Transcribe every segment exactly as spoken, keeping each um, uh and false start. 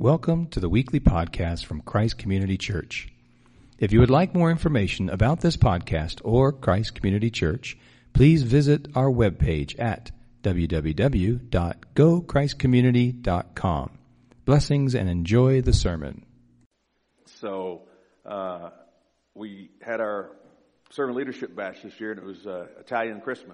Welcome to the weekly podcast from Christ Community Church. If you would like more information about this podcast or Christ Community Church, please visit our webpage at w w w dot go christ community dot com. Blessings and enjoy the sermon. So uh, we had our servant leadership batch this year, and it was uh, Italian Christmas.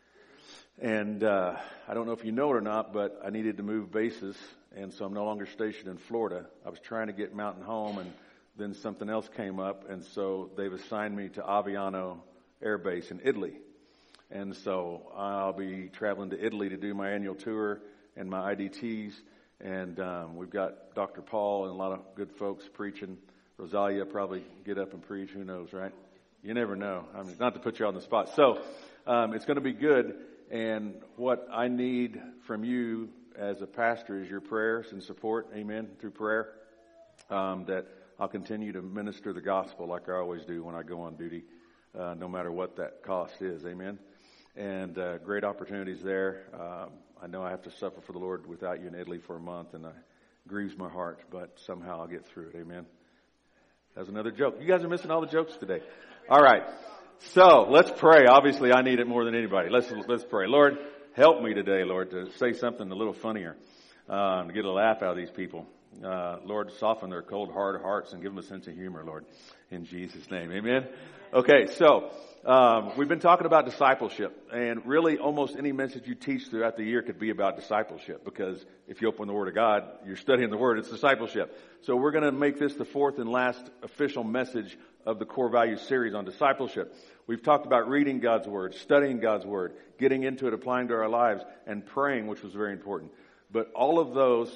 And uh, I don't know if you know it or not, but I needed to move bases, and so I'm no longer stationed in Florida. I was trying to get Mountain Home, and then something else came up, and so they've assigned me to Aviano Air Base in Italy. And so I'll be traveling to Italy to do my annual tour and my I D Ts, and um, we've got Doctor Paul and a lot of good folks preaching. Rosalia probably get up and preach, who knows, right? You never know. I mean, not to put you on the spot. So um, it's going to be good. And what I need from you as a pastor is your prayers and support, amen, through prayer, um, that I'll continue to minister the gospel like I always do when I go on duty, uh, no matter what that cost is, amen. And uh, great opportunities there. Um, I know I have to suffer for the Lord without you in Italy for a month, and it grieves my heart, but somehow I'll get through it, amen. That's another joke. You guys are missing all the jokes today. All right. So let's pray. Obviously, I need it more than anybody. Let's let's pray. Lord, help me today, Lord, to say something a little funnier, uh, to get a laugh out of these people. Uh, Lord, soften their cold, hard hearts and give them a sense of humor, Lord, in Jesus' name. Amen. Okay, so um, we've been talking about discipleship, and really almost any message you teach throughout the year could be about discipleship, because if you open the Word of God, you're studying the Word, it's discipleship. So we're going to make this the fourth and last official message of the Core Values series on discipleship. We've talked about reading God's Word, studying God's Word, getting into it, applying to our lives, and praying, which was very important. But all of those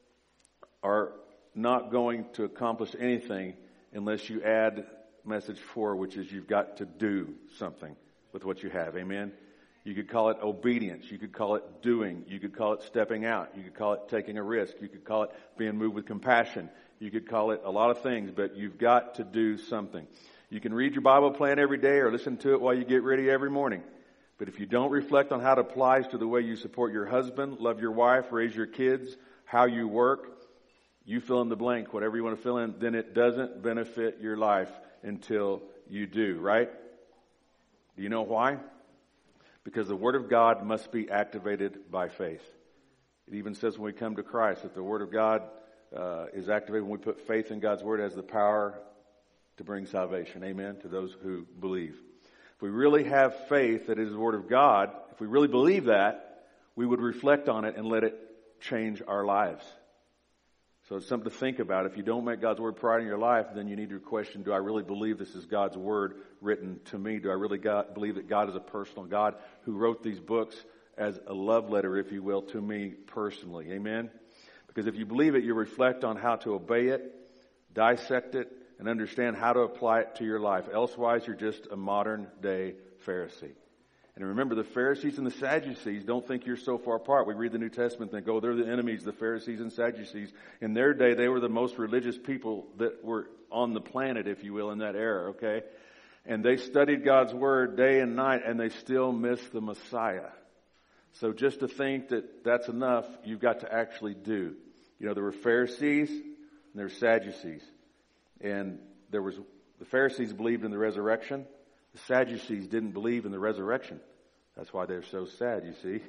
are not going to accomplish anything unless you add message four, which is you've got to do something with what you have. Amen? You could call it obedience. You could call it doing. You could call it stepping out. You could call it taking a risk. You could call it being moved with compassion. You could call it a lot of things, but you've got to do something. You can read your Bible plan every day or listen to it while you get ready every morning. But if you don't reflect on how it applies to the way you support your husband, love your wife, raise your kids, how you work, you fill in the blank, whatever you want to fill in, then it doesn't benefit your life until you do, right? Do you know why? Because the Word of God must be activated by faith. It even says when we come to Christ that the Word of God uh, is activated when we put faith in God's Word as the power to bring salvation, amen, to those who believe. If we really have faith that it is the Word of God, if we really believe that, we would reflect on it and let it change our lives. So it's something to think about. If you don't make God's Word priority in your life, then you need to question, do I really believe this is God's Word written to me? Do I really got, believe that God is a personal God who wrote these books as a love letter, if you will, to me personally? Amen? Because if you believe it, you reflect on how to obey it, dissect it, and understand how to apply it to your life. Elsewise, you're just a modern day Pharisee. And remember, the Pharisees and the Sadducees don't think you're so far apart. We read the New Testament and think, oh, they're the enemies, the Pharisees and Sadducees. In their day, they were the most religious people that were on the planet, if you will, in that era, okay? And they studied God's Word day and night, and they still missed the Messiah. So just to think that that's enough, you've got to actually do. You know, there were Pharisees and there were Sadducees. And there was, the Pharisees believed in the resurrection. The Sadducees didn't believe in the resurrection. That's why they're so sad, you see.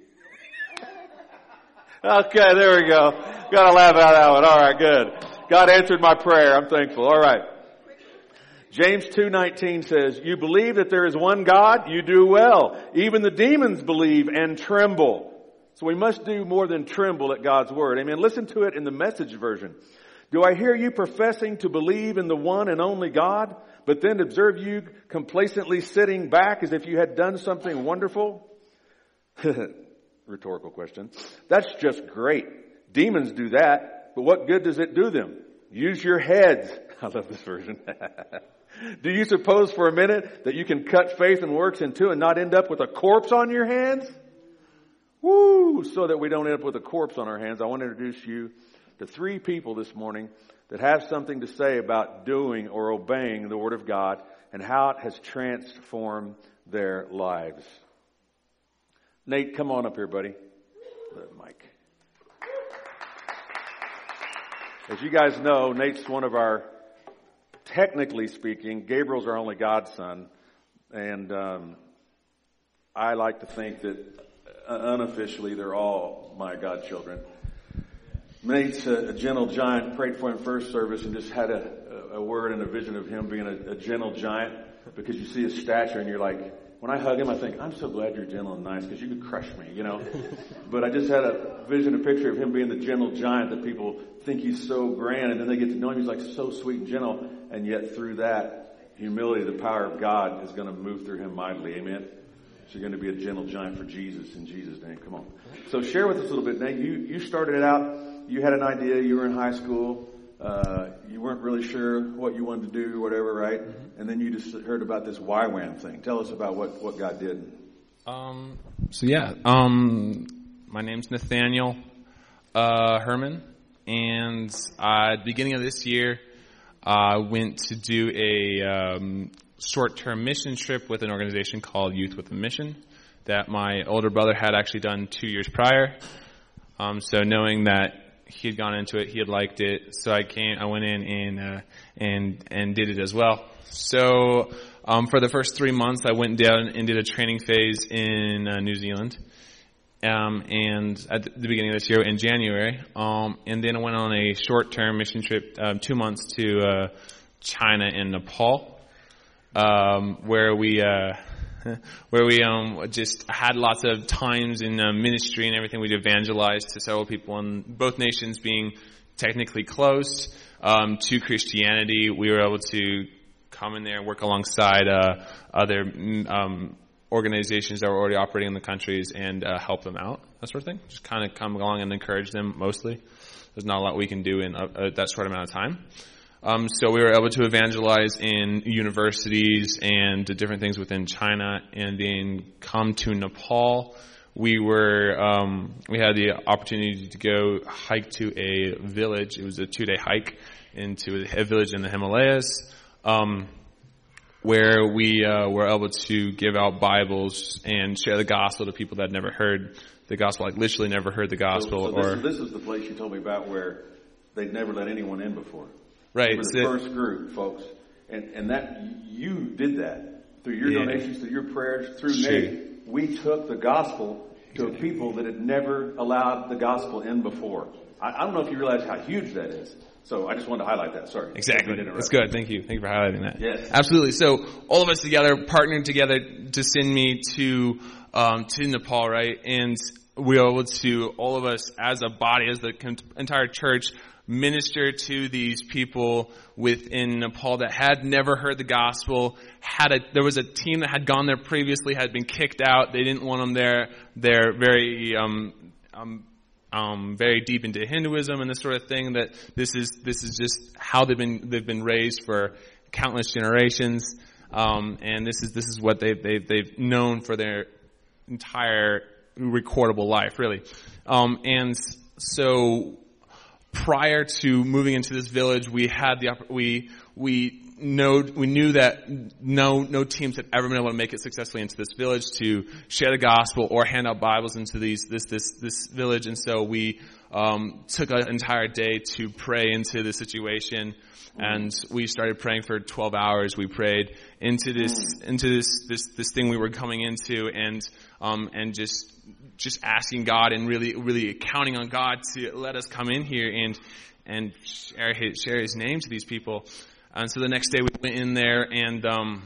Okay, there we go. Got to laugh out that one. All right, good. God answered my prayer. I'm thankful. All right. James two nineteen says, you believe that there is one God, you do well. Even the demons believe and tremble. So we must do more than tremble at God's Word. Amen. Listen to it in the Message version. Do I hear you professing to believe in the one and only God, but then observe you complacently sitting back as if you had done something wonderful? Rhetorical question. That's just great. Demons do that, but what good does it do them? Use your heads. I love this version. Do you suppose for a minute that you can cut faith and works in two and not end up with a corpse on your hands? Woo! So that we don't end up with a corpse on our hands, I want to introduce you to three people this morning that have something to say about doing or obeying the Word of God and how it has transformed their lives. Nate, come on up here, buddy. The mic. As you guys know, Nate's one of our, technically speaking, Gabriel's our only godson. And um, I like to think that uh, unofficially they're all my godchildren. Nate's a, a gentle giant. Prayed for him first service and just had a, a word and a vision of him being a, a gentle giant, because you see his stature and you're like, when I hug him, I think, I'm so glad you're gentle and nice because you could crush me, you know. But I just had a vision, a picture of him being the gentle giant that people think he's so grand, and then they get to know him. He's like so sweet and gentle, and yet through that humility, the power of God is going to move through him mightily. Amen. So you're going to be a gentle giant for Jesus in Jesus' name. Come on. So share with us a little bit, Nate. You you started it out. You had an idea. You were in high school. Uh, you weren't really sure what you wanted to do or whatever, right? Mm-hmm. And then you just heard about this Y WAM thing. Tell us about what, what God did. Um, so yeah, um, my name's Nathaniel uh, Herman, and uh, at the beginning of this year, I uh, went to do a um, short-term mission trip with an organization called Youth with a Mission that my older brother had actually done two years prior. Um, so knowing that he had gone into it, he had liked it, so I came. I went in and uh, and and did it as well. So um, for the first three months, I went down and did a training phase in uh, New Zealand, um, and at the beginning of this year in January, um, and then I went on a short-term mission trip, um, two months to uh, China and Nepal, um, where we. Uh, where we um just had lots of times in uh, ministry and everything. We'd evangelize to several people in both nations being technically closed um, to Christianity. We were able to come in there and work alongside uh, other um, organizations that were already operating in the countries and uh, help them out, that sort of thing. Just kind of come along and encourage them mostly. There's not a lot we can do in uh, that short amount of time. Um, so we were able to evangelize in universities and different things within China, and then come to Nepal. We were um, we had the opportunity to go hike to a village. It was a two-day hike into a village in the Himalayas, um, where we uh, were able to give out Bibles and share the gospel to people that had never heard the gospel, like literally never heard the gospel. So, so this, or this is the place you told me about where they'd never let anyone in before. Right. We were the first group, folks. And and that you did that through your yeah. donations, through your prayers, through sure. Nate. We took the gospel to a people that had never allowed the gospel in before. I, I don't know if you realize how huge that is. So I just wanted to highlight that. Sorry. Exactly. That's good. Thank you. Thank you for highlighting that. Yes. Absolutely. So all of us together, partnered together to send me to um, to Nepal, right? And we were able to, all of us as a body, as the entire church, minister to these people within Nepal that had never heard the gospel. Had a there was a team that had gone there previously, had been kicked out. They didn't want them there. They're very um, um, um, very deep into Hinduism and this sort of thing. That this is this is just how they've been they've been raised for countless generations, um, and this is this is what they they they've known for their entire recordable life, really, um, and so. Prior to moving into this village, we had the we we know we knew that no no teams had ever been able to make it successfully into this village to share the gospel or hand out Bibles into these this this this village, and so we um, took an entire day to pray into the situation, and we started praying for twelve hours. We prayed into this into this this this thing we were coming into, and um and just. just asking God and really, really counting on God to let us come in here and, and share his, share his name to these people. And so the next day we went in there, and, um,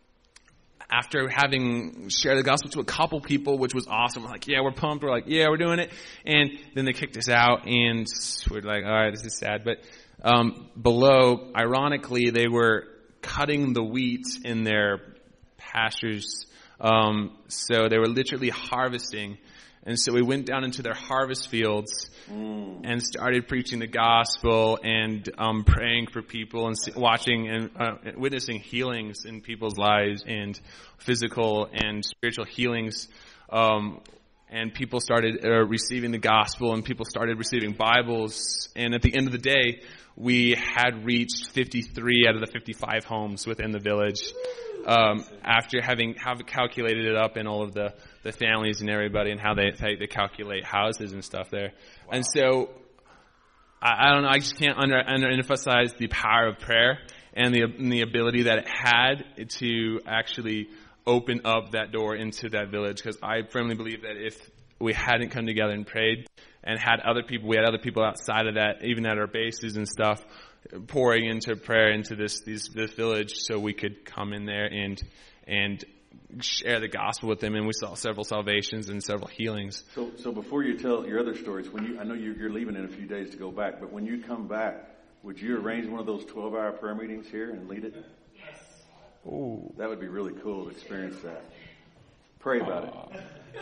after having shared the gospel to a couple people, which was awesome, we're like, yeah, we're pumped. We're like, yeah, we're doing it. And then they kicked us out, and we're like, all right, this is sad. But, um, below, ironically, they were cutting the wheat in their pastures. Um, so they were literally harvesting. And so we went down into their harvest fields mm. and started preaching the gospel and um, praying for people and watching and uh, witnessing healings in people's lives, and physical and spiritual healings. Um, and people started uh, receiving the gospel, and people started receiving Bibles. And at the end of the day, we had reached fifty-three out of the fifty-five homes within the village. Um, after having have calculated it up in all of the, the families and everybody, and how they they calculate houses and stuff there. Wow. And so I, I don't know, I just can't under, under emphasize the power of prayer and the, and the ability that it had to actually open up that door into that village. Because I firmly believe that if we hadn't come together and prayed and had other people, we had other people outside of that, even at our bases and stuff, pouring into prayer into this, these, this village so we could come in there and, and share the gospel with them. And we saw several salvations and several healings. So, so before you tell your other stories, when you, I know you're, you're leaving in a few days to go back, but when you come back, would you arrange one of those twelve hour prayer meetings here and lead it? Yes. Oh, that would be really cool to experience that. Pray about it.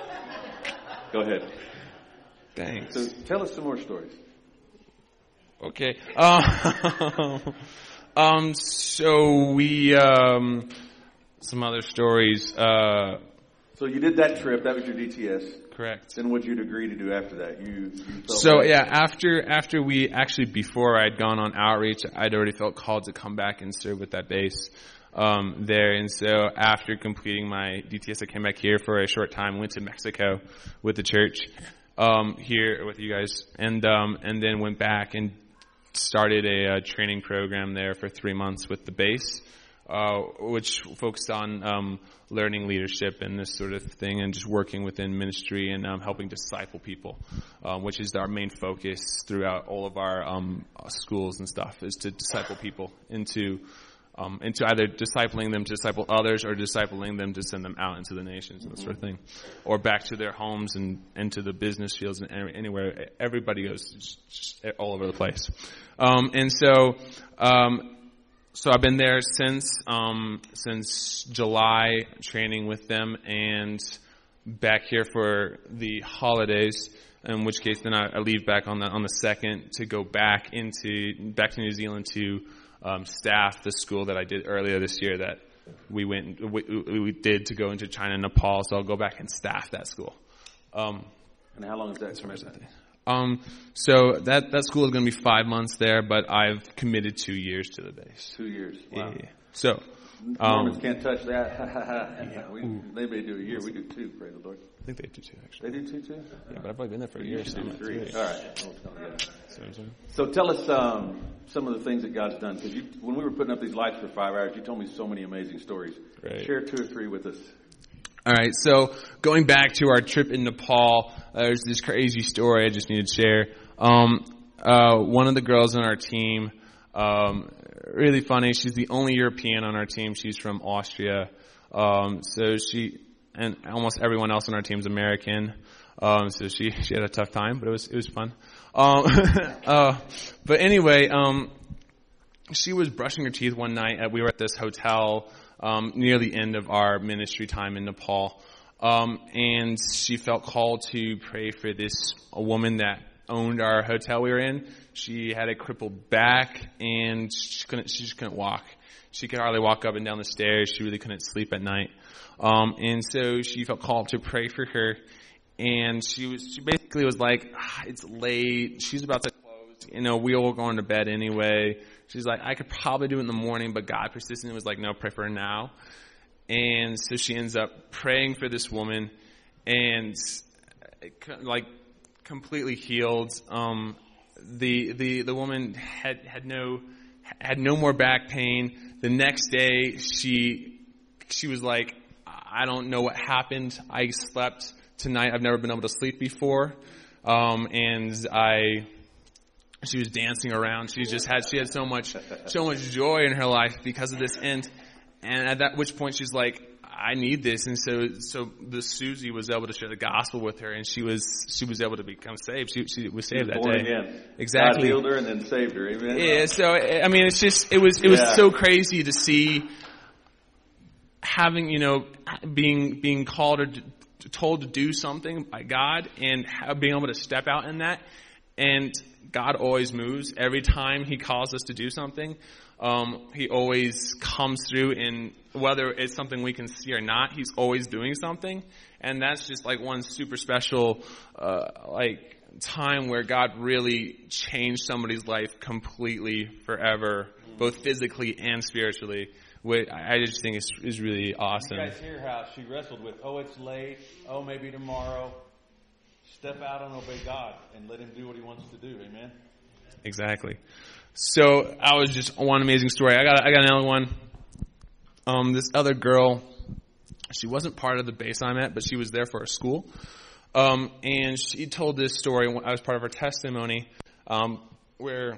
Go ahead. Thanks. So tell us some more stories. Okay. Uh, um, so we, um, some other stories. Uh, so you did that trip. That was your D T S. Correct. Then what you'd agree to do after that? You, you felt So like- yeah, after, after we actually, before I'd gone on outreach, I'd already felt called to come back and serve with that base, um, there. And so after completing my D T S, I came back here for a short time, went to Mexico with the church, um, here with you guys, and, um, and then went back and started a, a training program there for three months with the base, uh, which focused on um, learning leadership and this sort of thing, and just working within ministry and um, helping disciple people, um, which is our main focus throughout all of our um, schools and stuff, is to disciple people into um, into either discipling them to disciple others or discipling them to send them out into the nations and that sort of thing, or back to their homes and into the business fields and anywhere. Everybody goes just, just all over the place. Um, and so, um, so I've been there since, um, since July, training with them, and back here for the holidays, in which case then I, I leave back on the, on the second to go back into, back to New Zealand to, um, staff the school that I did earlier this year that we went, we, we did to go into China and Nepal, so I'll go back and staff that school. Um, and how long is that? Um, so that, that school is going to be five months there, but I've committed two years to the base. Two years. Wow. Yeah. So, Mormons um, can't touch that. yeah, we, they may do a year. We do two, praise the Lord. I think they do two, actually. They do two, too? Yeah, but I've only been there for a year. So So three. three. All right. We'll yeah. So, so tell us um, some of the things that God's done. Because when we were putting up these lights for five hours, you told me so many amazing stories. Right. Share two or three with us. All right, so going back to our trip in Nepal, uh, there's this crazy story I just need to share. Um, uh, one of the girls on our team, um, really funny. She's the only European on our team. She's from Austria. Um, so she, and almost everyone else on our team is American. Um, so she, she had a tough time, but it was, it was fun. Um, uh, but anyway, um, she was brushing her teeth one night. Uh, we were at this hotel, um, near the end of our ministry time in Nepal. Um, and she felt called to pray for this, a woman that owned our hotel we were in. She had a crippled back and she couldn't, she just couldn't walk. She could hardly walk up and down the stairs. She really couldn't sleep at night. Um, and so she felt called to pray for her. And she was, she basically was like, ah, it's late. She's about to close. You know, we all were going to bed anyway. She's like, I could probably do it in the morning, but God persistently was like, no, pray for her now. And so she ends up praying for this woman and like completely healed. Um, the, the, the woman had, had no, had no more back pain. The next day she, she was like, I don't know what happened. I slept tonight. I've never been able to sleep before. Um, and I, she was dancing around. She just had, she had so much, so much joy in her life because of this. And, and at that which point she's like, I need this. And so, so the Susie was able to share the gospel with her, and she was, she was able to become saved. She, she was saved that born day. Again. Exactly. God healed her and then saved her. Amen. Yeah. So, I mean, it's just, it was, it was Yeah. so crazy to see having, you know, being, being called or told to do something by God and being able to step out in that. And God always moves. Every time He calls us to do something, um, He always comes through, and whether it's something we can see or not, He's always doing something. And that's just like one super special, uh, like time where God really changed somebody's life completely forever, both physically and spiritually. Which I just think is, is really awesome. You guys hear how she wrestled with, oh, it's late, oh, maybe tomorrow. Step out and obey God and let Him do what He wants to do. Amen? exactly. So I was just one amazing story. I got I got another one. Um, this other girl, she wasn't part of the base I'm at, but she was there for a school. Um, and she told this story. I was part of her testimony, um, where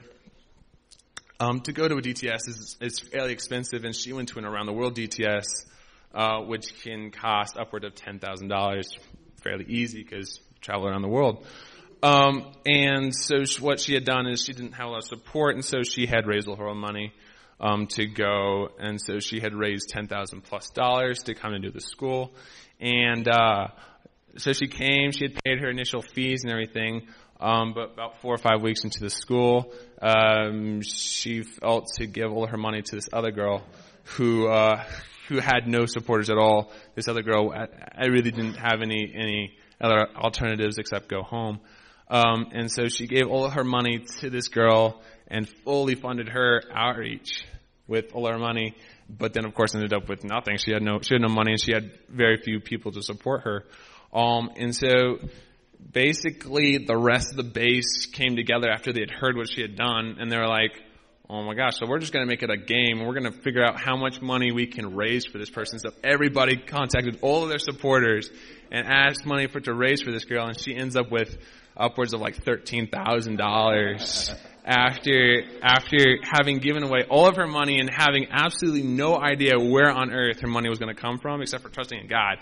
um, to go to a D T S is, is fairly expensive, and she went to an around the world D T S, uh, which can cost upward of ten thousand dollars, fairly easy because you travel around the world. Um, and so she, what she had done is she didn't have a lot of support, and so she had raised all her own money, um, to go, and so she had raised ten thousand plus dollars to come and do the school. And, uh, so she came, she had paid her initial fees and everything, um, but about four or five weeks into the school, um, she felt to give all her money to this other girl who, uh, who had no supporters at all. This other girl, I, I really didn't have any, any other alternatives except go home. Um, and so she gave all of her money to this girl and fully funded her outreach with all her money, but then of course ended up with nothing. She had no, she had no money, and she had very few people to support her. Um, and so basically the rest of the base came together after they had heard what she had done, and they were like, oh my gosh, so we're just going to make it a game, and we're going to figure out how much money we can raise for this person. So everybody contacted all of their supporters and asked money for to raise for this girl, and she ends up with upwards of like thirteen thousand dollars after after having given away all of her money and having absolutely no idea where on earth her money was going to come from except for trusting in God.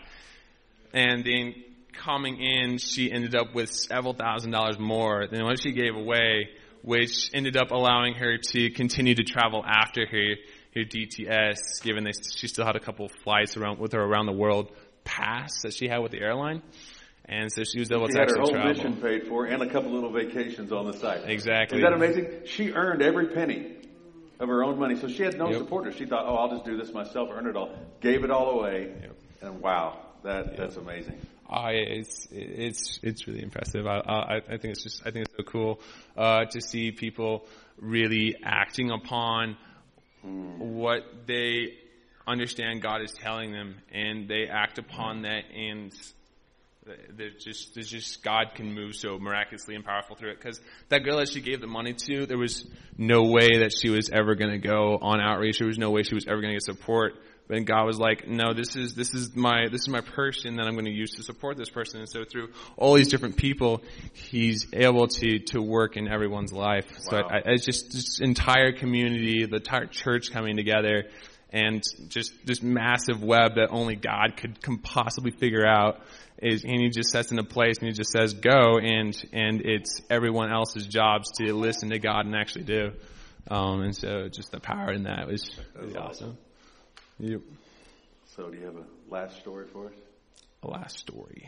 And then coming in, she ended up with several thousand dollars more than what she gave away, which ended up allowing her to continue to travel after her, her D T S, given that she still had a couple of flights around with her around the world pass that she had with the airline. And so she was able she to actually travel. She had her whole mission paid for and a couple little vacations on the side. Exactly. Isn't that amazing? She earned every penny of her own money. So she had no yep. supporters. She thought, oh, I'll just do this myself, earn it all. Gave it all away. Yep. And wow, that yep. that's amazing. Uh, it's it's it's really impressive. I, I I think it's just I think it's so cool uh, to see people really acting upon mm. what they understand God is telling them, and they act upon that, and there's just there's just God can move so miraculously and powerful through it. Because that girl that she gave the money to, there was no way that she was ever going to go on outreach. There was no way she was ever going to get support. But then God was like, no, this is, this is my, this is my person that I'm going to use to support this person. And so through all these different people, He's able to, to work in everyone's life. Wow. So I, I, it's just this entire community, the entire church coming together, and just this massive web that only God could can possibly figure out is, and He just sets into place and He just says, go, and, and it's everyone else's jobs to listen to God and actually do. Um, and so just the power in that was really awesome. awesome. Yep. So do you have a last story for us? A last story.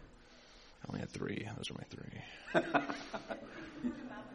I only had three. Those are my three.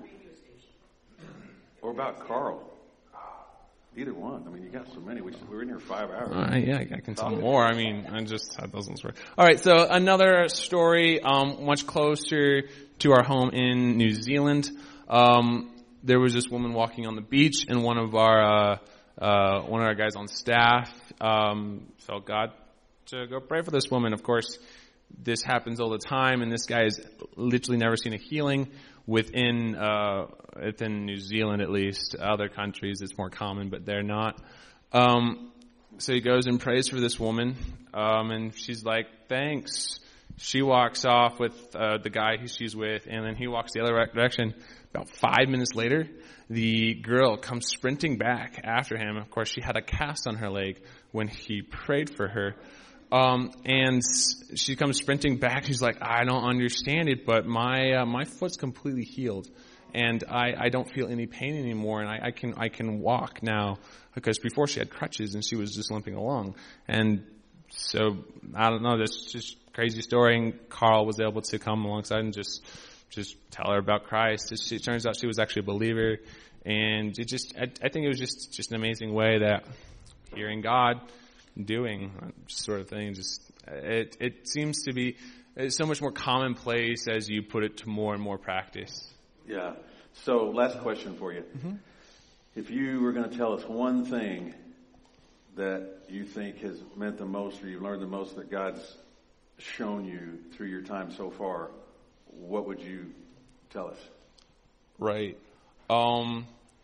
Or about Carl. Either one. I mean, you got so many. We, we were in here five hours. All right, yeah, I can tell more. I mean, I just had those ones. All right, so another story, um, much closer to our home in New Zealand. Um, there was this woman walking on the beach, and one of our uh, uh, one of our guys on staff um, felt God to go pray for this woman. Of course, this happens all the time, and this guy has literally never seen a healing within uh, within New Zealand, at least. Other countries, it's more common, but they're not. Um, so he goes and prays for this woman, um, and she's like, thanks. She walks off with uh, the guy who she's with, and then he walks the other direction. About five minutes later, the girl comes sprinting back after him. Of course, she had a cast on her leg when he prayed for her. Um, and she comes sprinting back. She's like, I don't understand it, but my uh, my foot's completely healed, and I, I don't feel any pain anymore, and I, I can I can walk now, because before she had crutches and she was just limping along. And so I don't know, that's just a crazy story. And Carl was able to come alongside and just just tell her about Christ. It, it turns out she was actually a believer, and it just I, I think it was just just an amazing way that hearing God doing sort of thing. Just it it seems to be so much more commonplace as you put it to more and more practice. Yeah. So last question for you. Mm-hmm. If you were going to tell us one thing that you think has meant the most, or you've learned the most that God's shown you through your time so far, what would you tell us? Right. Um,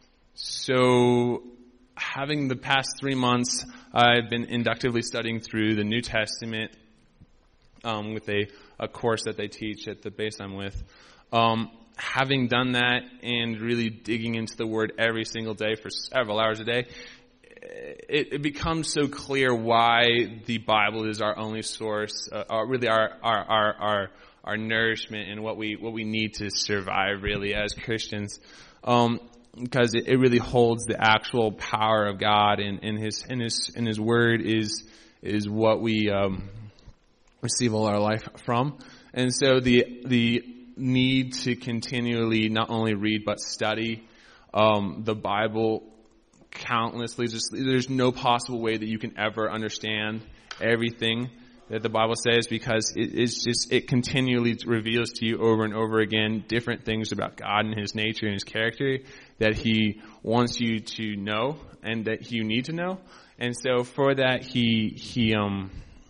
so having the past three months, I've been inductively studying through the New Testament um, with a, a course that they teach at the base I'm with. Um, having done that and really digging into the Word every single day for several hours a day, it, it becomes so clear why the Bible is our only source, uh, our, really our, our, our, our, our nourishment and what we, what we need to survive really as Christians. Um, because it, it really holds the actual power of God, and, and his, and his, and his Word is, is what we, um, receive all our life from. And so the, the need to continually not only read but study, um, the Bible countlessly. Just, there's no possible way that you can ever understand everything that the Bible says, because it, it's just, it continually reveals to you over and over again different things about God and his nature and his character that he wants you to know and that you need to know. And so for that, he, he, um,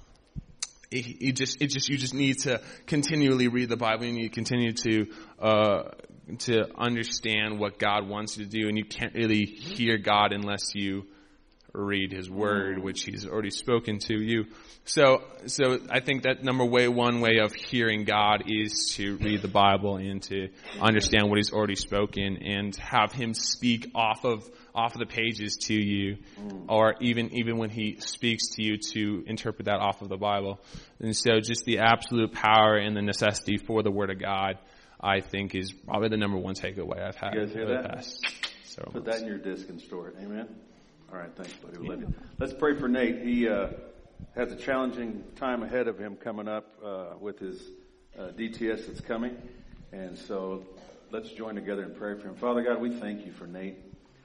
it, it just, it just, you just need to continually read the Bible. You need to continue to, uh, to understand what God wants you to do. And you can't really hear God unless you read his word, which he's already spoken to you. So, so I think that number way, one way of hearing God is to read the Bible and to understand what he's already spoken and have him speak off of, off of the pages to you, or even, even when he speaks to you, to interpret that off of the Bible. And so just the absolute power and the necessity for the Word of God, I think, is probably the number one takeaway I've had. You guys hear over that? the past several Put months. that in your disc and store it. Amen. All right, thanks, buddy. We love you. Let's pray for Nate. He uh, has a challenging time ahead of him coming up uh, with his uh, D T S that's coming. And so let's join together and pray for him. Father God, we thank you for Nate.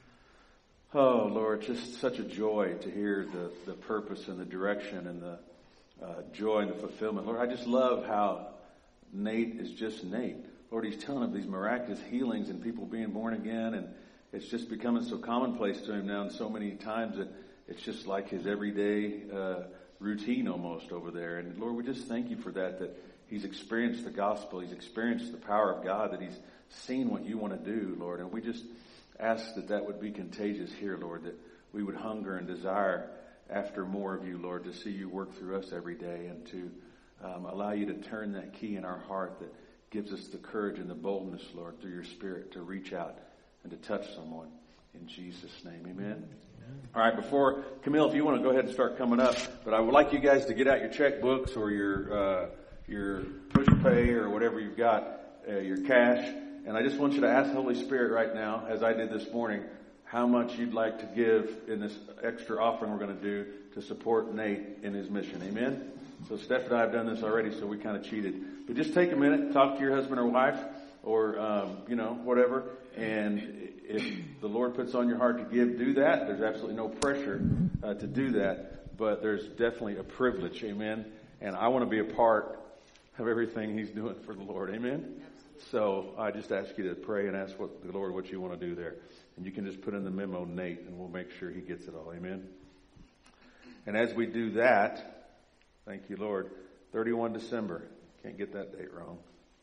Oh, Lord, just such a joy to hear the, the purpose and the direction and the uh, joy and the fulfillment. Lord, I just love how Nate is just Nate. Lord, he's telling him these miraculous healings and people being born again, and it's just becoming so commonplace to him now, and so many times that it's just like his everyday uh, routine almost over there. And Lord, we just thank you for that, that he's experienced the gospel, he's experienced the power of God, that he's seen what you want to do, Lord. And we just ask that that would be contagious here, Lord, that we would hunger and desire after more of you, Lord, to see you work through us every day, and to um, allow you to turn that key in our heart that gives us the courage and the boldness, Lord, through your Spirit to reach out and to touch someone. In Jesus' name, amen. Amen. All right, before, Camille, if you want to go ahead and start coming up, but I would like you guys to get out your checkbooks or your uh, your push pay or whatever you've got, uh, your cash, and I just want you to ask the Holy Spirit right now, as I did this morning, how much you'd like to give in this extra offering we're going to do to support Nate in his mission. Amen? So Steph and I have done this already, so we kind of cheated. But just take a minute, talk to your husband or wife, or, um, you know, whatever. And if the Lord puts on your heart to give, do that. There's absolutely no pressure uh, to do that. But there's definitely a privilege. Amen. And I want to be a part of everything he's doing for the Lord. Amen. So I just ask you to pray and ask what the Lord what you want to do there. And you can just put in the memo, Nate, and we'll make sure he gets it all. Amen. And as we do that, thank you, Lord, thirty-first of December. Can't get that date wrong.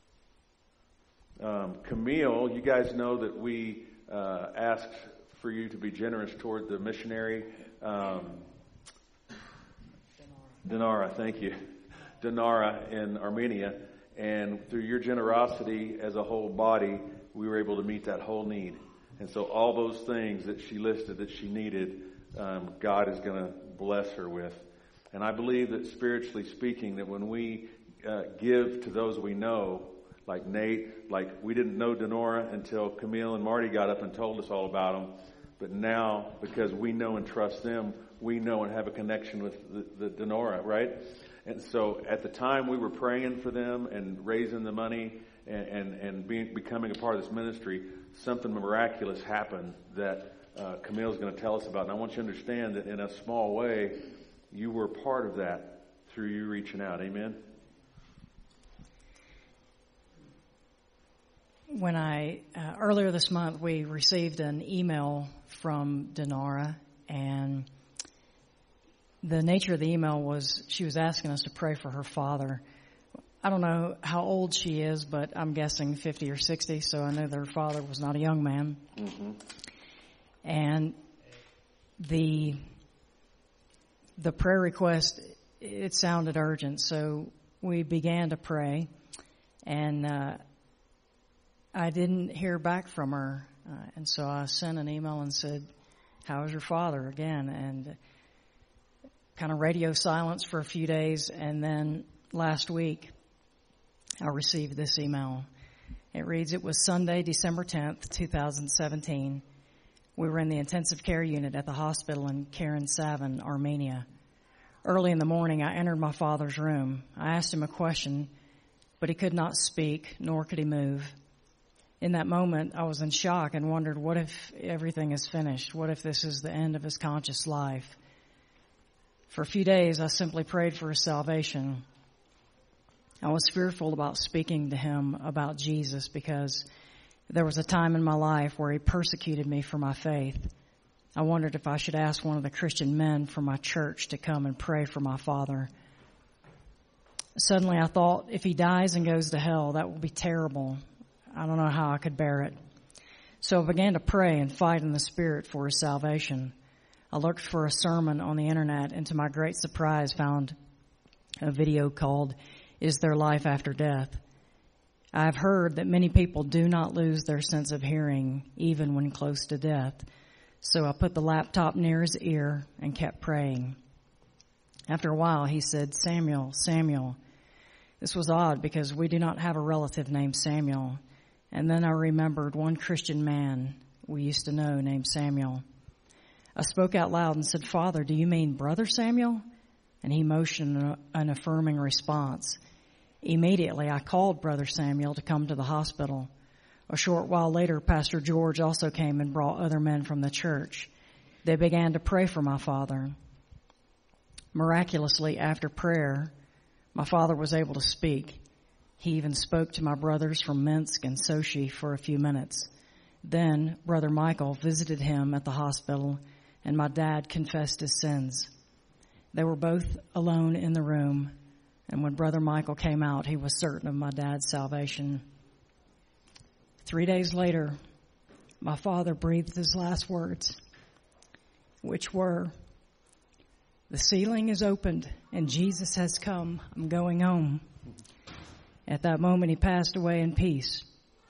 Um, Camille, you guys know that we uh, asked for you to be generous toward the missionary. Um, Dinara, thank you. Dinara in Armenia. And through your generosity as a whole body, we were able to meet that whole need. And so all those things that she listed that she needed, um, God is going to bless her with. And I believe that spiritually speaking, that when we uh, give to those we know, like Nate, like we didn't know Dinora until Camille and Marty got up and told us all about them. But now, because we know and trust them, we know and have a connection with the, the Dinora, right? And so at the time we were praying for them and raising the money and, and, and being, becoming a part of this ministry, something miraculous happened that uh, Camille's going to tell us about. And I want you to understand that in a small way, you were part of that through you reaching out. Amen? When I, uh, earlier this month, we received an email from Dinara, and the nature of the email was she was asking us to pray for her father. I don't know how old she is, but I'm guessing fifty or sixty, so I know that her father was not a young man. Mm-hmm. And the the prayer request, it sounded urgent, so we began to pray, and uh, I didn't hear back from her, uh, and so I sent an email and said, "How is your father?" again, and kind of radio silence for a few days, and then last week I received this email. It reads, "It was Sunday, December tenth, twenty seventeen. We were in the intensive care unit at the hospital in Keren-Savan, Armenia. Early in the morning, I entered my father's room. I asked him a question, but he could not speak, nor could he move. In that moment, I was in shock and wondered, what if everything is finished? What if this is the end of his conscious life? For a few days, I simply prayed for his salvation. I was fearful about speaking to him about Jesus because there was a time in my life where he persecuted me for my faith. I wondered if I should ask one of the Christian men from my church to come and pray for my father. Suddenly I thought, if he dies and goes to hell, that will be terrible. I don't know how I could bear it. So I began to pray and fight in the Spirit for his salvation. I looked for a sermon on the internet and to my great surprise found a video called, Is There Life After Death? I have heard that many people do not lose their sense of hearing even when close to death. So I put the laptop near his ear and kept praying. After a while, he said, "Samuel, Samuel." This was odd because we do not have a relative named Samuel. And then I remembered one Christian man we used to know named Samuel. I spoke out loud and said, "Father, do you mean Brother Samuel?" And he motioned an affirming response. Immediately, I called Brother Samuel to come to the hospital. A short while later, Pastor George also came and brought other men from the church. They began to pray for my father. Miraculously, after prayer, my father was able to speak. He even spoke to my brothers from Minsk and Sochi for a few minutes. Then, Brother Michael visited him at the hospital, and my dad confessed his sins. They were both alone in the room, and when Brother Michael came out, he was certain of my dad's salvation. Three days later, my father breathed his last words, which were, "The ceiling is opened, and Jesus has come. I'm going home." At that moment, he passed away in peace.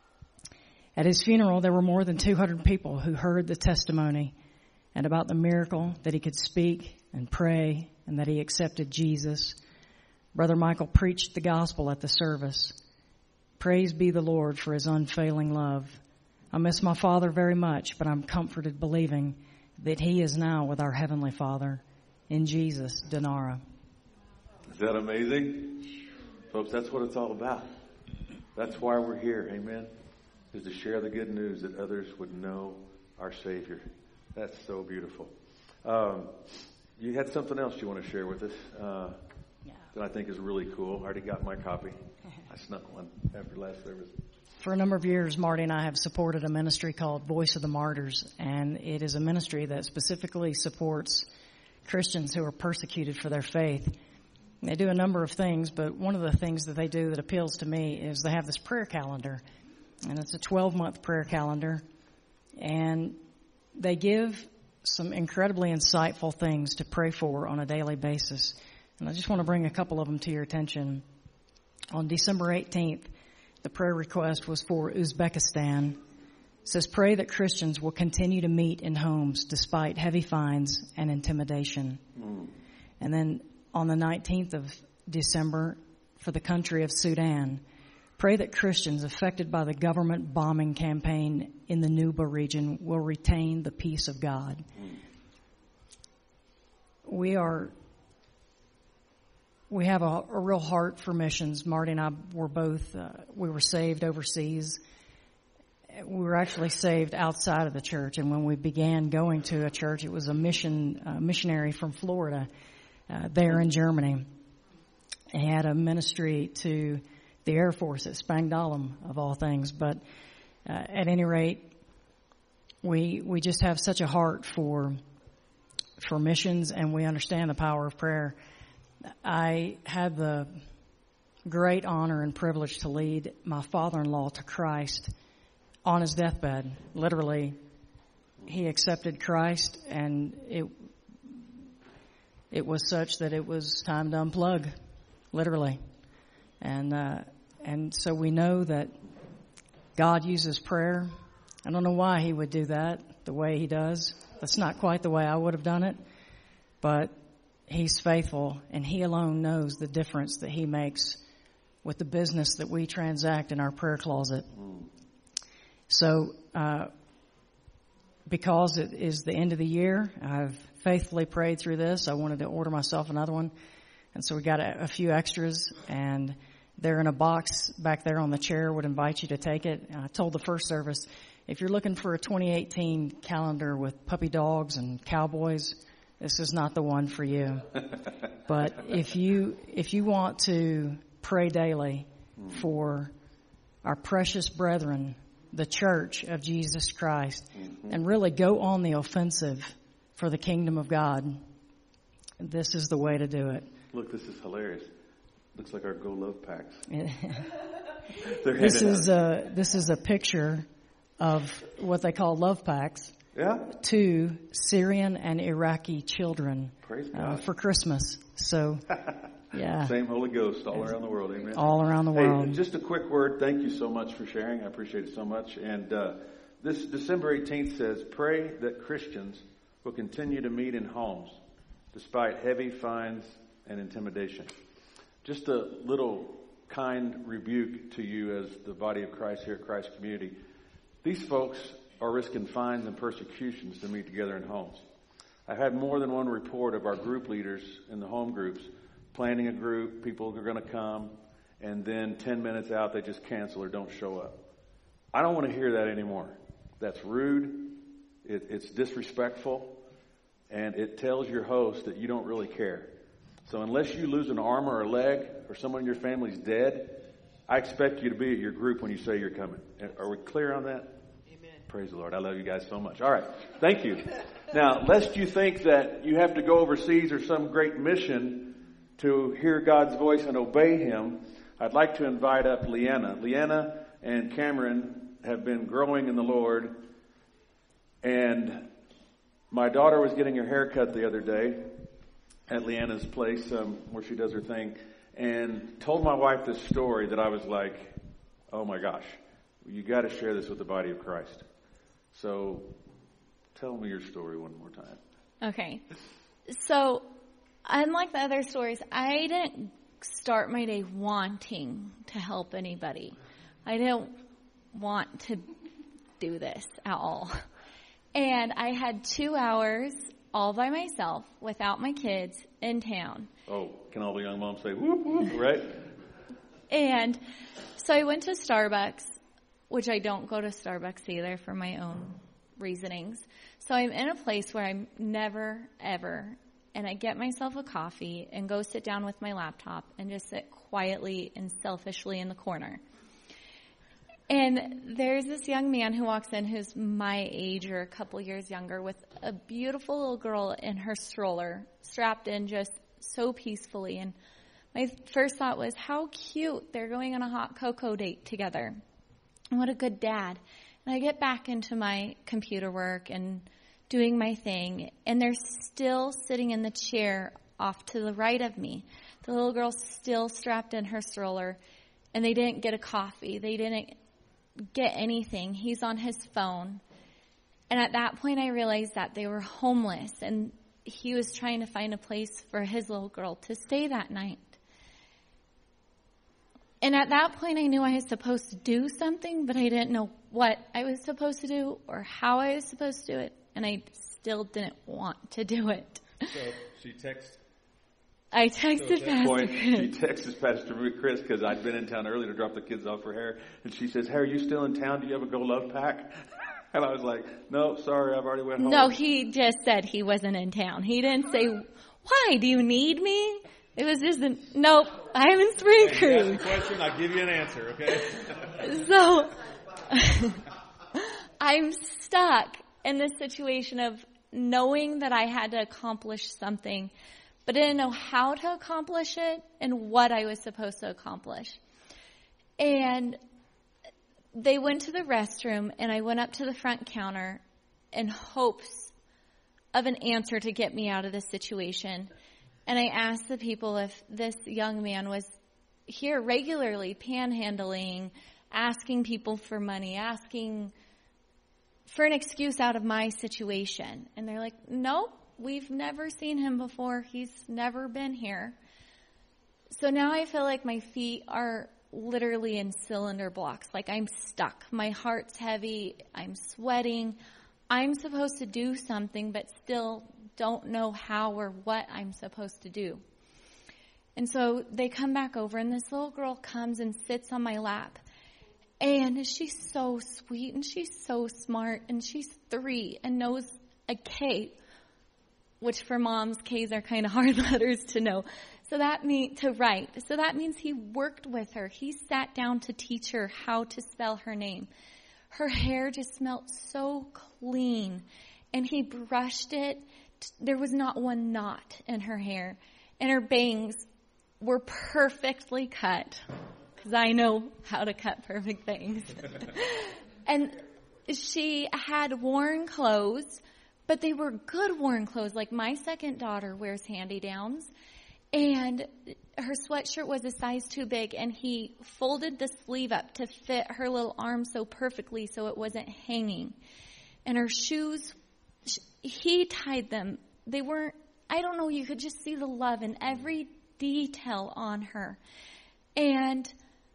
At his funeral, there were more than two hundred people who heard the testimony and about the miracle that he could speak and pray and that he accepted Jesus. Brother Michael preached the gospel at the service. Praise be the Lord for his unfailing love. I miss my father very much, but I'm comforted believing that he is now with our Heavenly Father. In Jesus, Dinara. Is that amazing? Folks, that's what it's all about. That's why we're here, amen, is to share the good news that others would know our Savior. That's so beautiful. Um, you had something else you want to share with us uh, yeah. that I think is really cool. I already got my copy. I snuck one after last service. For a number of years, Marty and I have supported a ministry called Voice of the Martyrs, and it is a ministry that specifically supports Christians who are persecuted for their faith. They do a number of things, but one of the things that they do that appeals to me is they have this prayer calendar, and it's a twelve-month prayer calendar, and they give some incredibly insightful things to pray for on a daily basis. And I just want to bring a couple of them to your attention. On December eighteenth, the prayer request was for Uzbekistan. It says, "Pray that Christians will continue to meet in homes despite heavy fines and intimidation." Mm. And then on the nineteenth of December, for the country of Sudan, pray that Christians affected by the government bombing campaign in the Nuba region will retain the peace of God. Mm. We are, we have a, a real heart for missions. Marty and I were both, uh, we were saved overseas. We were actually saved outside of the church, and when we began going to a church, it was a mission uh, missionary from Florida uh, there in Germany. He had a ministry to the Air Force at Spangdahlem, of all things. But uh, at any rate, we we just have such a heart for for missions, and we understand the power of prayer. I had the great honor and privilege to lead my father-in-law to Christ on his deathbed. Literally, he accepted Christ, and it it was such that it was time to unplug, literally. And uh, and so we know that God uses prayer. I don't know why he would do that the way he does. That's not quite the way I would have done it. But he's faithful, and he alone knows the difference that he makes with the business that we transact in our prayer closet. So uh, because it is the end of the year, I've faithfully prayed through this. I wanted to order myself another one. And so we got a, a few extras, and they're in a box back there on the chair. Would invite you to take it. I told the first service, if you're looking for a twenty eighteen calendar with puppy dogs and cowboys, this is not the one for you. But if you if you want to pray daily for our precious brethren, the Church of Jesus Christ, mm-hmm. and really go on the offensive for the kingdom of God, this is the way to do it. Look, this is hilarious. Looks like our Go Love packs. This is a this is a picture of what they call love packs. Yeah. To Syrian and Iraqi children Praise God. Uh, for Christmas. So, yeah. Same Holy Ghost all around the world. Amen. All around the world. Hey, just a quick word. Thank you so much for sharing. I appreciate it so much. And uh, this December eighteenth says, pray that Christians will continue to meet in homes despite heavy fines and intimidation. Just a little kind rebuke to you as the body of Christ here at Christ Community. These folks are risking fines and persecutions to meet together in homes. I've had more than one report of our group leaders in the home groups planning a group, people are going to come, and then ten minutes out they just cancel or don't show up. I don't want to hear that anymore. That's rude, it, it's disrespectful, and it tells your host that you don't really care. So unless you lose an arm or a leg or someone in your family's dead, I expect you to be at your group when you say you're coming. Are we clear on that? Praise the Lord. I love you guys so much. All right. Thank you. Now, lest you think that you have to go overseas or some great mission to hear God's voice and obey Him, I'd like to invite up Leanna. Leanna and Cameron have been growing in the Lord. And my daughter was getting her hair cut the other day at Leanna's place um, where she does her thing, and told my wife this story that I was like, oh my gosh, you got to share this with the body of Christ. So tell me your story one more time. Okay. So unlike the other stories, I didn't start my day wanting to help anybody. I didn't want to do this at all. And I had two hours all by myself without my kids in town. Oh, can all the young moms say, whoop, whoop, right? And so I went to Starbucks, which I don't go to Starbucks either for my own reasonings. So I'm in a place where I'm never, ever, and I get myself a coffee and go sit down with my laptop and just sit quietly and selfishly in the corner. And there's this young man who walks in who's my age or a couple years younger with a beautiful little girl in her stroller, strapped in just so peacefully. And my first thought was, how cute. They're going on a hot cocoa date together. And what a good dad. And I get back into my computer work and doing my thing, and they're still sitting in the chair off to the right of me. The little girl's still strapped in her stroller, and they didn't get a coffee. They didn't get anything. He's on his phone. And at that point, I realized that they were homeless, and he was trying to find a place for his little girl to stay that night. And at that point, I knew I was supposed to do something, but I didn't know what I was supposed to do or how I was supposed to do it. And I still didn't want to do it. So she texted. I texted so Pastor point, Chris. She texted Pastor Chris because I'd been in town earlier to drop the kids off for hair. And she says, hey, are you still in town? Do you have a Go Love pack? And I was like, no, sorry, I've already went home. No, he just said he wasn't in town. He didn't say, why, do you need me? It was just, a, nope, I'm in Spring Creek. You ask a question, I'll give you an answer, okay? So, I'm stuck in this situation of knowing that I had to accomplish something, but I didn't know how to accomplish it and what I was supposed to accomplish. And they went to the restroom, and I went up to the front counter in hopes of an answer to get me out of this situation. And I asked the people if this young man was here regularly panhandling, asking people for money, asking for an excuse out of my situation. And they're like, nope, we've never seen him before. He's never been here. So now I feel like my feet are literally in cylinder blocks. Like I'm stuck. My heart's heavy. I'm sweating. I'm supposed to do something, but still don't know how or what I'm supposed to do. And so they come back over, and this little girl comes and sits on my lap. And she's so sweet, and she's so smart, and she's three and knows a K, which for moms, K's are kind of hard letters to know. So that means to write. So that means he worked with her. He sat down to teach her how to spell her name. Her hair just smelled so clean, and he brushed it. There was not one knot in her hair, and her bangs were perfectly cut, because I know how to cut perfect bangs. And she had worn clothes, but they were good worn clothes. Like my second daughter wears hand-me-downs, and her sweatshirt was a size too big, and he folded the sleeve up to fit her little arm so perfectly so it wasn't hanging. And her shoes, he tied them. They weren't, I don't know, you could just see the love in every detail on her. And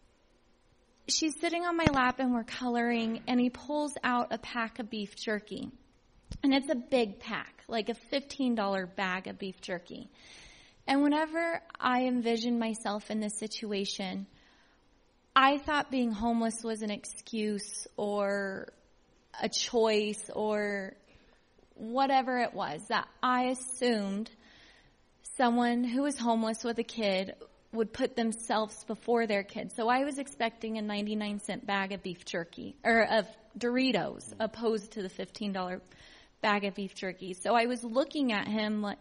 she's sitting on my lap, and we're coloring, and he pulls out a pack of beef jerky. And it's a big pack, like a fifteen dollars bag of beef jerky. And whenever I envisioned myself in this situation, I thought being homeless was an excuse or a choice or whatever it was, that I assumed someone who was homeless with a kid would put themselves before their kids. So I was expecting a ninety-nine cent bag of beef jerky, or of Doritos, opposed to the fifteen dollars bag of beef jerky. So I was looking at him like,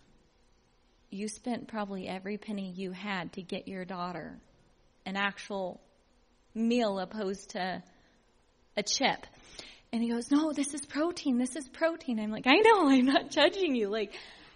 you spent probably every penny you had to get your daughter an actual meal opposed to a chip. And he goes, no, this is protein. This is protein. I'm like, I know, I'm not judging you. Like,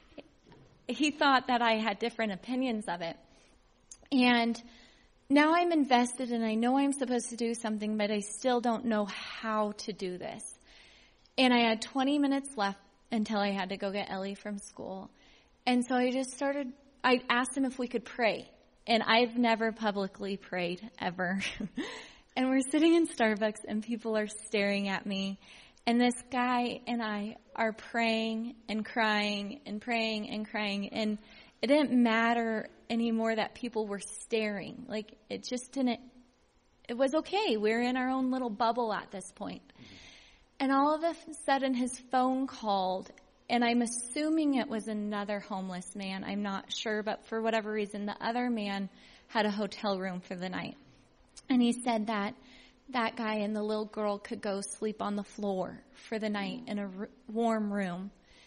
he thought that I had different opinions of it. And now I'm invested, and I know I'm supposed to do something, but I still don't know how to do this. And I had twenty minutes left until I had to go get Ellie from school. And so I just started, I asked him if we could pray. And I've never publicly prayed, ever. And we're sitting in Starbucks, and people are staring at me. And this guy and I are praying and crying and praying and crying. And it didn't matter anymore that people were staring. Like, it just didn't, it was okay. We were in our own little bubble at this point. And all of a sudden, his phone called. And I'm assuming it was another homeless man. I'm not sure, but for whatever reason, the other man had a hotel room for the night. And he said that that guy and the little girl could go sleep on the floor for the night in a r- warm room.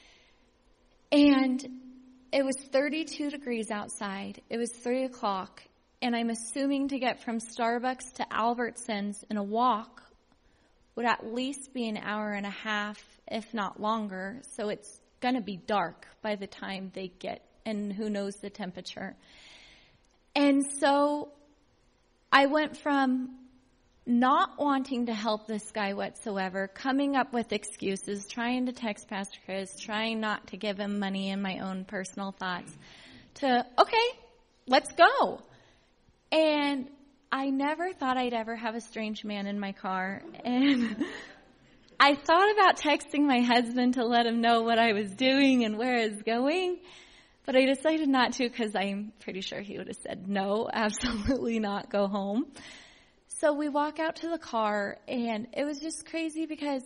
And it was thirty-two degrees outside. It was three o'clock. And I'm assuming to get from Starbucks to Albertsons in a walk would at least be an hour and a half, if not longer. So it's going to be dark by the time they get, and who knows the temperature. And so I went from not wanting to help this guy whatsoever, coming up with excuses, trying to text Pastor Chris, trying not to give him money in my own personal thoughts, to, okay, let's go. And I never thought I'd ever have a strange man in my car. And I thought about texting my husband to let him know what I was doing and where I was going. But I decided not to, because I'm pretty sure he would have said, no, absolutely not, go home. So we walk out to the car, and it was just crazy because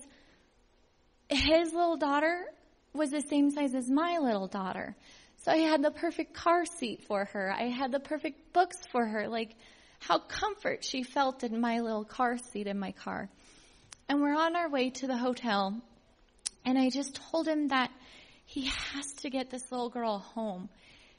his little daughter was the same size as my little daughter. So I had the perfect car seat for her. I had the perfect books for her. Like, how comfort she felt in my little car seat in my car. And we're on our way to the hotel, and I just told him that he has to get this little girl home.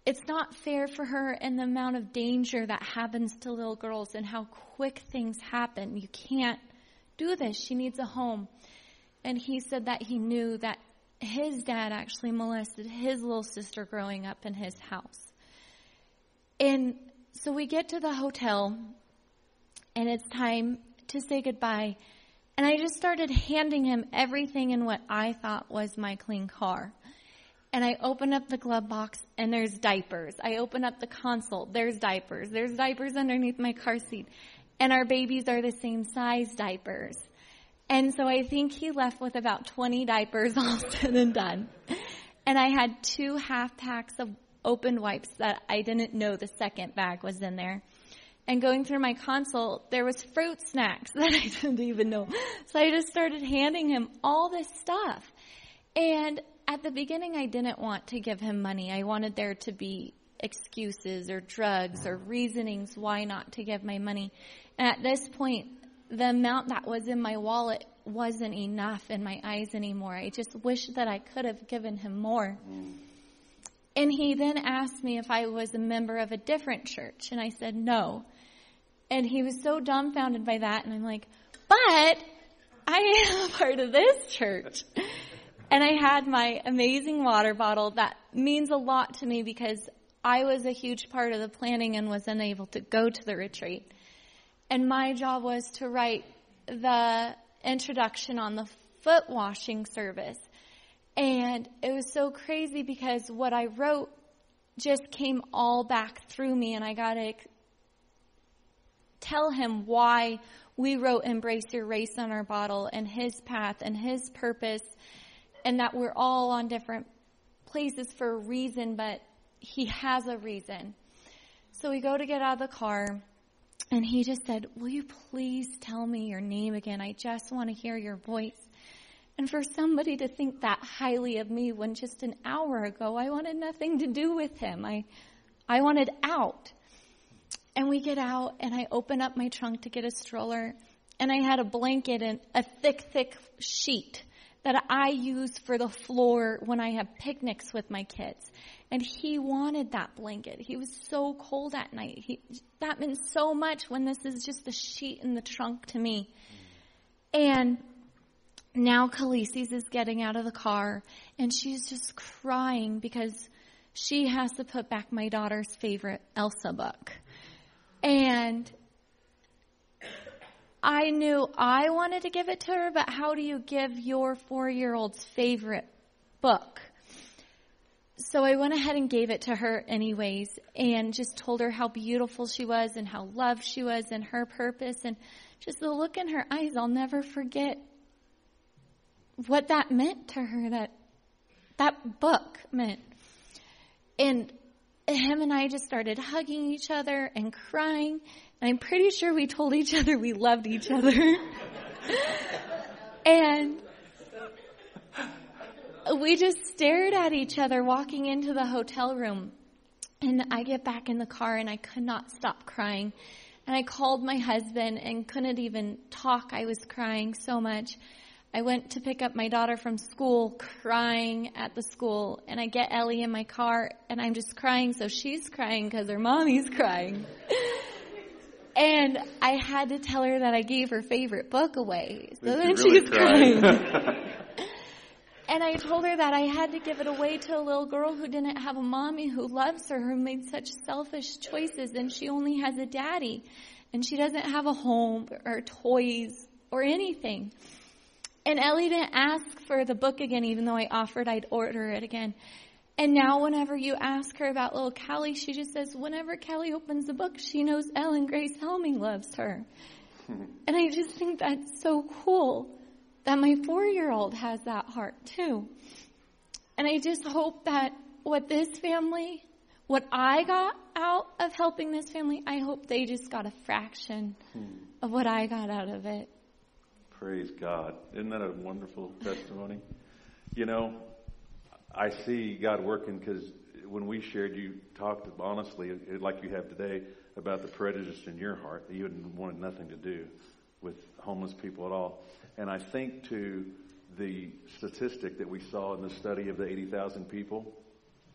it's not fair for her and the amount of danger that happens to little girls and how quick things happen. You can't do this. She needs a home. And he said that he knew that his dad actually molested his little sister growing up in his house. And so we get to the hotel, and it's time to say goodbye. And I just started handing him everything in what I thought was my clean car. And I open up the glove box, and there's diapers. I open up the console. There's diapers. There's diapers underneath my car seat. And our babies are the same size diapers. And so I think he left with about twenty diapers all said and done. And I had two half packs of open wipes that I didn't know the second bag was in there. And going through my console, there was fruit snacks that I didn't even know. So I just started handing him all this stuff. And at the beginning, I didn't want to give him money. I wanted there to be excuses or drugs or reasonings why not to give my money. And at this point, the amount that was in my wallet wasn't enough in my eyes anymore. I just wished that I could have given him more. And he then asked me if I was a member of a different church. And I said no. And he was so dumbfounded by that. And I'm like, but I am a part of this church. And I had my amazing water bottle that means a lot to me because I was a huge part of the planning and was unable to go to the retreat. And my job was to write the introduction on the foot washing service. And it was so crazy because what I wrote just came all back through me, and I got to tell him why we wrote Embrace Your Race on our bottle and his path and his purpose, and that we're all on different places for a reason, but he has a reason. So we go to get out of the car, and he just said, will you please tell me your name again? I just want to hear your voice. And for somebody to think that highly of me when just an hour ago I wanted nothing to do with him. I I wanted out. And we get out, and I open up my trunk to get a stroller, and I had a blanket and a thick, thick sheet that I use for the floor when I have picnics with my kids. And he wanted that blanket. He was so cold at night. He, that meant so much when this is just a sheet in the trunk to me. And now Khaleesi's is getting out of the car, and she's just crying because she has to put back my daughter's favorite Elsa book. And I knew I wanted to give it to her, but how do you give your four-year-old's favorite book? So I went ahead and gave it to her anyways, and just told her how beautiful she was and how loved she was and her purpose. And just the look in her eyes, I'll never forget what that meant to her, that that book meant. And him and I just started hugging each other and crying. And I'm pretty sure we told each other we loved each other. And we just stared at each other walking into the hotel room. And I get back in the car, and I could not stop crying. And I called my husband and couldn't even talk. I was crying so much. I went to pick up my daughter from school, crying at the school, and I get Ellie in my car, and I'm just crying, so she's crying because her mommy's crying. And I had to tell her that I gave her favorite book away, so then really she's crying. And I told her that I had to give it away to a little girl who didn't have a mommy who loves her, who made such selfish choices, and she only has a daddy, and she doesn't have a home or toys or anything. And Ellie didn't ask for the book again, even though I offered I'd order it again. And now whenever you ask her about little Callie, she just says, whenever Callie opens the book, she knows Ellen Grace Helming loves her. And I just think that's so cool that my four-year-old has that heart too. And I just hope that what this family, what I got out of helping this family, I hope they just got a fraction of what I got out of it. Praise God. Isn't that a wonderful testimony? You know, I see God working because when we shared, you talked honestly, like you have today, about the prejudice in your heart that you wanted nothing to do with homeless people at all. And I think to the statistic that we saw in the study of the eighty thousand people,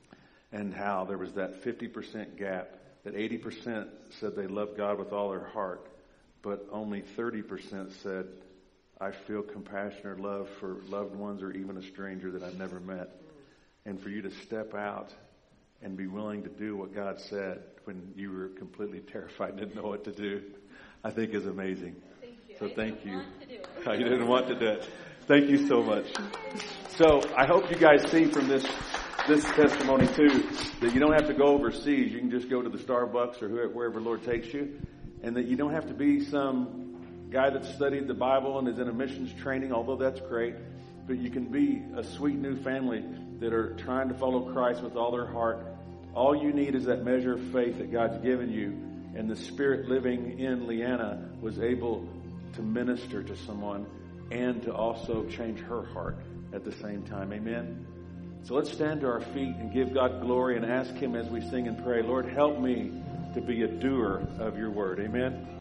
and how there was that fifty percent gap, that eighty percent said they loved God with all their heart, but only thirty percent said, I feel compassion or love for loved ones or even a stranger that I've never met. And for you to step out and be willing to do what God said when you were completely terrified and didn't know what to do, I think is amazing. Thank you. So I thank you. Want to do it. You didn't want to do it. Thank you so much. So I hope you guys see from this this testimony too that you don't have to go overseas. You can just go to the Starbucks or wherever the Lord takes you, and that you don't have to be some guy that studied the Bible and is in a missions training, although that's great. But you can be a sweet new family that are trying to follow Christ with all their heart. All you need is that measure of faith that God's given you. And the Spirit living in Leanna was able to minister to someone and to also change her heart at the same time. Amen? So let's stand to our feet and give God glory and ask Him as we sing and pray, Lord, help me to be a doer of your word. Amen?